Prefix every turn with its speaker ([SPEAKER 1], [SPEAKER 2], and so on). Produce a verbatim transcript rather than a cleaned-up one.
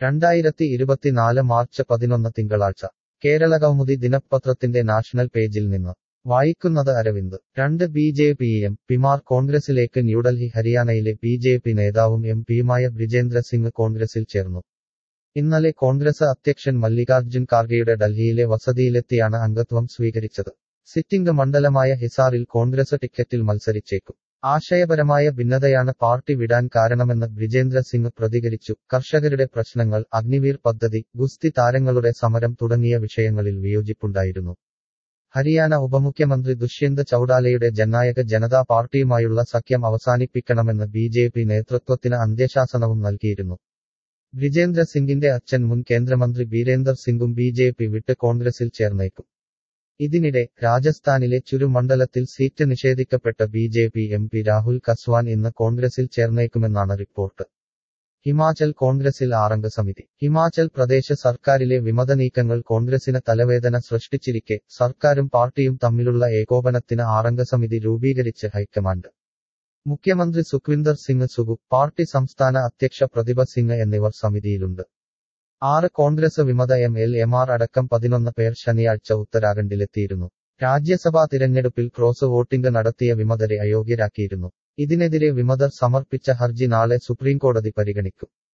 [SPEAKER 1] രണ്ടായിരത്തി ഇരുപത്തിനാല് മാർച്ച് പതിനൊന്ന് തിങ്കളാഴ്ച കേരളകൗമുദി ദിനപത്രത്തിന്റെ നാഷണൽ പേജിൽ നിന്ന് വായിക്കുന്നത് അരവിന്ദ്. രണ്ട് ബി ജെ പി എം പിമാർ കോൺഗ്രസിലേക്ക്. ന്യൂഡൽഹി. ഹരിയാനയിലെ ബി ജെ പി നേതാവും എം പിയുമായ ബ്രിജേന്ദ്ര സിംഗ് കോൺഗ്രസിൽ ചേർന്നു. ഇന്നലെ കോൺഗ്രസ് അധ്യക്ഷൻ മല്ലികാർജ്ജുൻ ഖാർഗെയുടെ ഡൽഹിയിലെ വസതിയിലെത്തിയാണ് അംഗത്വം സ്വീകരിച്ചത്. സിറ്റിംഗ് മണ്ഡലമായ ഹിസാറിൽ കോൺഗ്രസ് ടിക്കറ്റിൽ മത്സരിച്ചേക്കും. ആശയപരമായ ഭിന്നതയാണ് പാർട്ടി വിടാൻ കാരണമെന്ന് ബ്രിജേന്ദ്ര സിംഗ് പ്രതികരിച്ചു. കർഷകരുടെ പ്രശ്നങ്ങൾ, അഗ്നിവീർ പദ്ധതി, ഗുസ്തി താരങ്ങളുടെ സമരം തുടങ്ങിയ വിഷയങ്ങളിൽ വിയോജിപ്പുണ്ടായിരുന്നു. ഹരിയാന ഉപമുഖ്യമന്ത്രി ദുഷ്യന്ത് ചൌഡാലയുടെ ജനനായക ജനതാ പാർട്ടിയുമായുള്ള സഖ്യം അവസാനിപ്പിക്കണമെന്ന് ബി ജെ പി നേതൃത്വത്തിന് അന്ത്യശാസനവും നൽകിയിരുന്നു. ബ്രിജേന്ദ്ര സിംഗിന്റെ അച്ഛൻ മുൻ കേന്ദ്രമന്ത്രി ബീരേന്ദർ സിംഗും ബി ജെ പി വിട്ട് കോൺഗ്രസിൽ ചേർന്നേക്കും. ഇതിനിടെ രാജസ്ഥാനിലെ ചുരു മണ്ഡലത്തിൽ സീറ്റ് നിഷേധിക്കപ്പെട്ട B J P M P Rahul Kaswan ഇന്ന് കോൺഗ്രസിൽ ചേർന്നേക്കുമെന്നാണ് റിപ്പോർട്ട്. ഹിമാചൽ കോൺഗ്രസിൽ ആറംഗ സമിതി. ഹിമാചൽ പ്രദേശ് സർക്കാരിലെ വിമതനീക്കങ്ങൾ കോൺഗ്രസിന് തലവേദന സൃഷ്ടിച്ചിരിക്കെ സർക്കാരും പാർട്ടിയും തമ്മിലുള്ള ഏകോപനത്തിന് ആറംഗ സമിതി രൂപീകരിച്ച് ഹൈക്കമാൻഡ്. മുഖ്യമന്ത്രി സുഖ്വിന്ദർ സിംഗ് സുഖു, പാർട്ടി സംസ്ഥാന അധ്യക്ഷ പ്രതിഭ സിംഗ് എന്നിവർ സമിതിയിലുണ്ട്. ആറ് കോൺഗ്രസ് വിമത എം എൽ എമാർ അടക്കം പതിനൊന്ന് പേർ ശനിയാഴ്ച ഉത്തരാഖണ്ഡിലെത്തിയിരുന്നു. രാജ്യസഭാ തിരഞ്ഞെടുപ്പിൽ ക്രോസ് വോട്ടിംഗ് നടത്തിയ വിമതരെ അയോഗ്യരാക്കിയിരുന്നു. ഇതിനെതിരെ വിമതർ സമർപ്പിച്ച ഹർജി നാളെ സുപ്രീംകോടതി പരിഗണിക്കും.